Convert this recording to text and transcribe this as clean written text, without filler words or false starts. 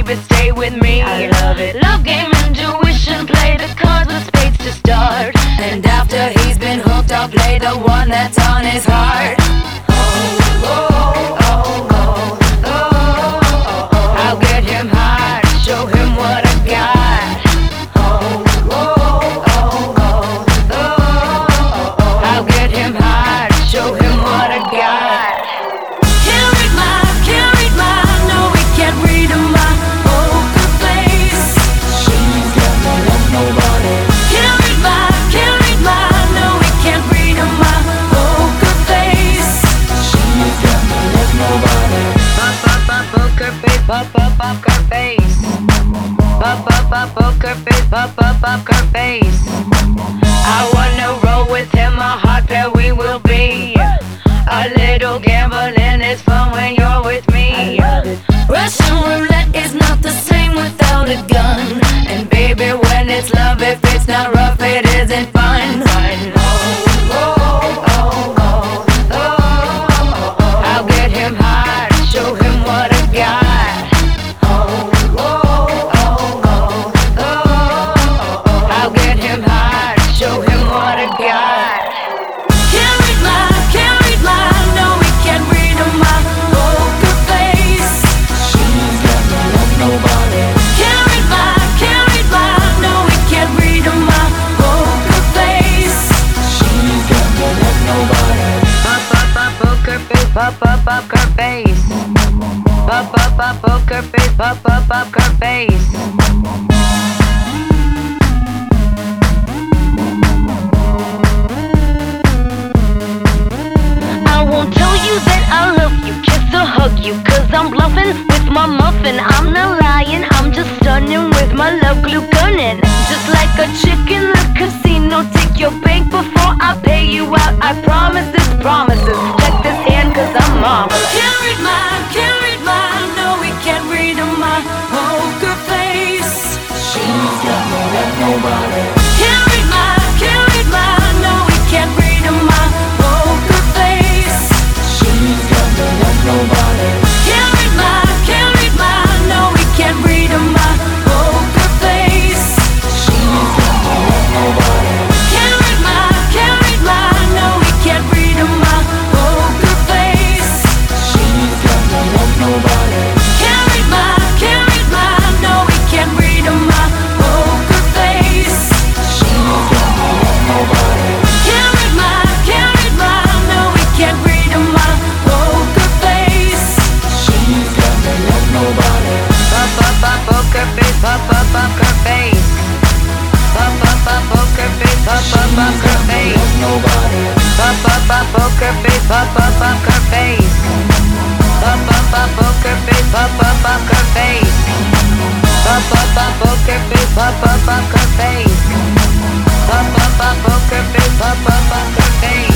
baby, stay with me. I love it. Love game, intuition, play the cards with spades to start. And after he's been hooked, I'll play the one that's on his heart. I'll get him high, show him what I got. I'll get him high, show him what I got. Can't read my, no, we can't read my poker face. She's got no love, nobody. Can't read my, no, we can't read my poker face. She's got no love, nobody. Poker face, poker face. Poker face, poker face. I wanna roll with him, a hot pair we will be. A little gambling is fun when you're with me. Russian roulette is not the same without a gun. And baby, when it's love, if it's not rough, it isn't fun. I'll get him high, show him what I got. I'll get him high, show him what I got. Can't read my, no, we can't read my poker face. She's got no love, nobody. Can't read my, no, we can't read my poker face. She's got no love, nobody. Poker face, poker face. Poker face, poker face. I won't tell you that I love you, kiss or hug you, cause I'm bluffing with my muffin. I'm not lying, I'm just stunning with my love glue gunning. Just like a chick in the casino, take your bank before I pay you out. I promise this promises. Check this hand cause I'm marvelous. Can't read my, no, we can't read my poker face. She's got no love, nobody. Can't read my, no, we can't read my poker face. She's got no love, nobody. Can't read my, no, we can't read my poker face. She's got no love, nobody. Can't read my, no, we can't read my poker face. She's got no love, nobody. Can't read my, no, we can't read my poker face. She's got no love, nobody. Can't read my, no, we can't read my poker face. She's got no love, nobody. Poker face, poker face. Poker face, poker face. Love, nobody. Poker face, poker face. Poker face, poker face. Poker face, poker face. Poker face, poker face.